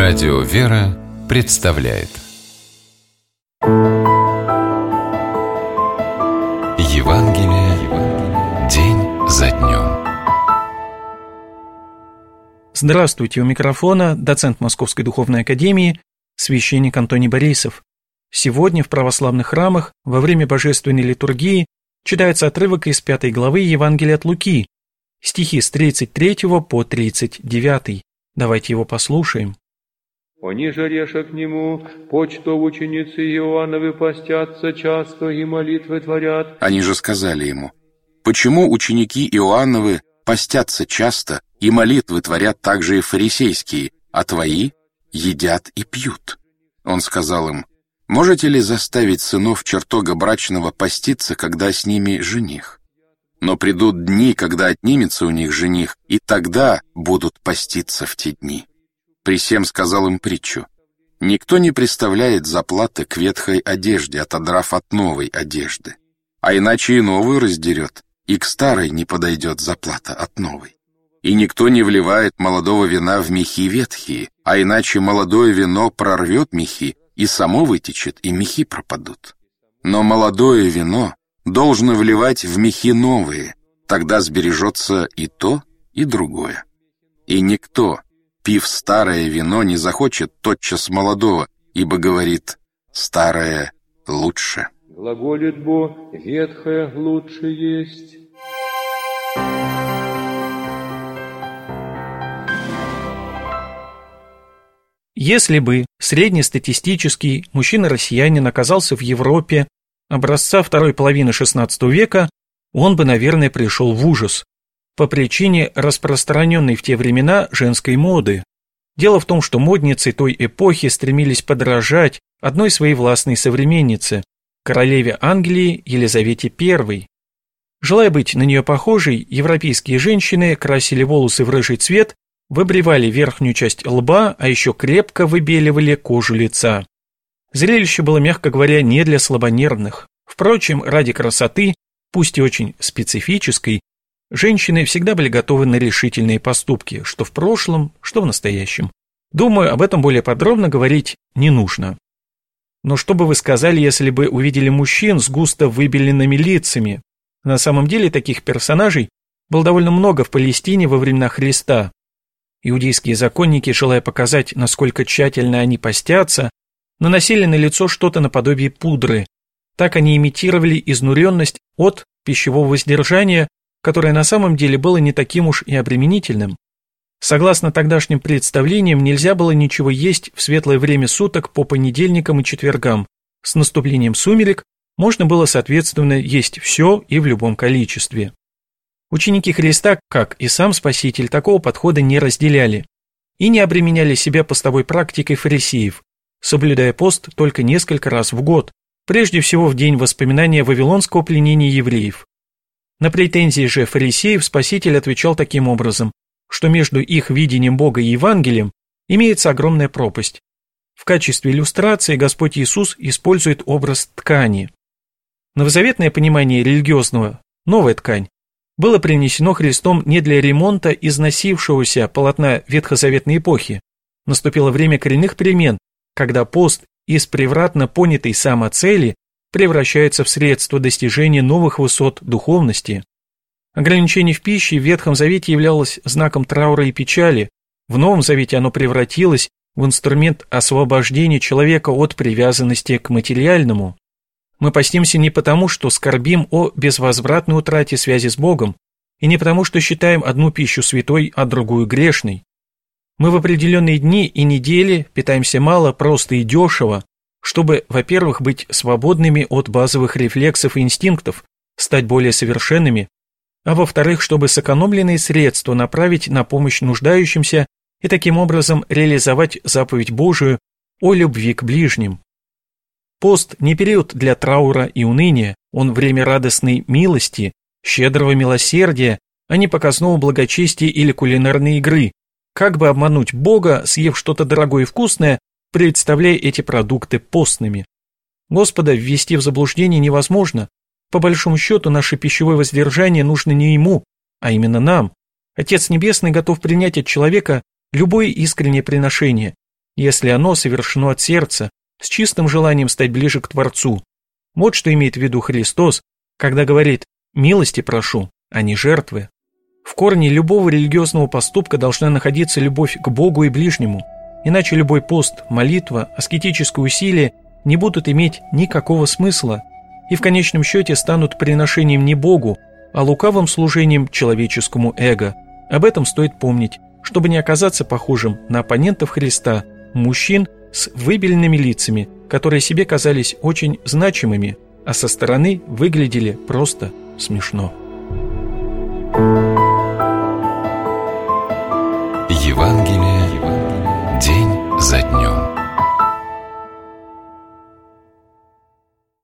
Радио «Вера» представляет Евангелие день за днем. Здравствуйте, у микрофона доцент Московской Духовной Академии, священник Антоний Борисов. Сегодня в православных храмах во время божественной литургии читается отрывок из 5 главы Евангелия от Луки, стихи с 33 по 39. Давайте его послушаем. «Они же реша к нему, почто ученицы Иоанновы постятся часто и молитвы творят». Они же сказали ему: «Почему ученики Иоанновы постятся часто и молитвы творят также и фарисейские, а твои едят и пьют?» Он сказал им: «Можете ли заставить сынов чертога брачного поститься, когда с ними жених? Но придут дни, когда отнимется у них жених, и тогда будут поститься в те дни». При сем сказал им притчу: «Никто не приставляет заплаты к ветхой одежде, отодрав от новой одежды, а иначе и новую раздерет, и к старой не подойдет заплата от новой. И никто не вливает молодого вина в мехи ветхие, а иначе молодое вино прорвет мехи, и само вытечет, и мехи пропадут. Но молодое вино должно вливать в мехи новые, тогда сбережется и то, и другое. И никто, пив старое вино, не захочет тотчас молодого, ибо говорит: старое лучше». Глаголит Бог: ветхое лучше есть. Если бы среднестатистический мужчина-россиянин оказался в Европе образца второй половины XVI века, он бы, наверное, пришел в ужас по причине распространенной в те времена женской моды. Дело в том, что модницы той эпохи стремились подражать одной своей властной современнице, королеве Англии Елизавете I. Желая быть на нее похожей, европейские женщины красили волосы в рыжий цвет, выбривали верхнюю часть лба, а еще крепко выбеливали кожу лица. Зрелище было, мягко говоря, не для слабонервных. Впрочем, ради красоты, пусть и очень специфической, женщины всегда были готовы на решительные поступки, что в прошлом, что в настоящем. Думаю, об этом более подробно говорить не нужно. Но что бы вы сказали, если бы увидели мужчин с густо выбеленными лицами? На самом деле таких персонажей было довольно много в Палестине во времена Христа. Иудейские законники, желая показать, насколько тщательно они постятся, наносили на лицо что-то наподобие пудры. Так они имитировали изнуренность от пищевого воздержания, которое на самом деле было не таким уж и обременительным. Согласно тогдашним представлениям, нельзя было ничего есть в светлое время суток по понедельникам и четвергам. С наступлением сумерек можно было, соответственно, есть все и в любом количестве. Ученики Христа, как и сам Спаситель, такого подхода не разделяли и не обременяли себя постовой практикой фарисеев, соблюдая пост только несколько раз в год, прежде всего в день воспоминания вавилонского пленения евреев. На претензии же фарисеев Спаситель отвечал таким образом, что между их видением Бога и Евангелием имеется огромная пропасть. В качестве иллюстрации Господь Иисус использует образ ткани. Новозаветное понимание религиозного, новая ткань, было принесено Христом не для ремонта износившегося полотна ветхозаветной эпохи. Наступило время коренных перемен, когда пост из превратно понятой самоцели превращается в средство достижения новых высот духовности. Ограничение в пище в Ветхом Завете являлось знаком траура и печали, в Новом Завете оно превратилось в инструмент освобождения человека от привязанности к материальному. Мы постимся не потому, что скорбим о безвозвратной утрате связи с Богом, и не потому, что считаем одну пищу святой, а другую грешной. Мы в определенные дни и недели питаемся мало, просто и дешево, чтобы, во-первых, быть свободными от базовых рефлексов и инстинктов, стать более совершенными, а во-вторых, чтобы сэкономленные средства направить на помощь нуждающимся и таким образом реализовать заповедь Божию о любви к ближним. Пост не период для траура и уныния, он время радостной милости, щедрого милосердия, а не показного благочестия или кулинарной игры, как бы обмануть Бога, съев что-то дорогое и вкусное, представляя эти продукты постными. Господа ввести в заблуждение невозможно. По большому счету, наше пищевое воздержание нужно не Ему, а именно нам. Отец Небесный готов принять от человека любое искреннее приношение, если оно совершено от сердца, с чистым желанием стать ближе к Творцу. Вот что имеет в виду Христос, когда говорит «милости прошу», а не жертвы. В корне любого религиозного поступка должна находиться любовь к Богу и ближнему, иначе любой пост, молитва, аскетическое усилие не будут иметь никакого смысла и в конечном счете станут приношением не Богу, а лукавым служением человеческому эго. Об этом стоит помнить, чтобы не оказаться похожим на оппонентов Христа, мужчин с выбеленными лицами, которые себе казались очень значимыми, а со стороны выглядели просто смешно.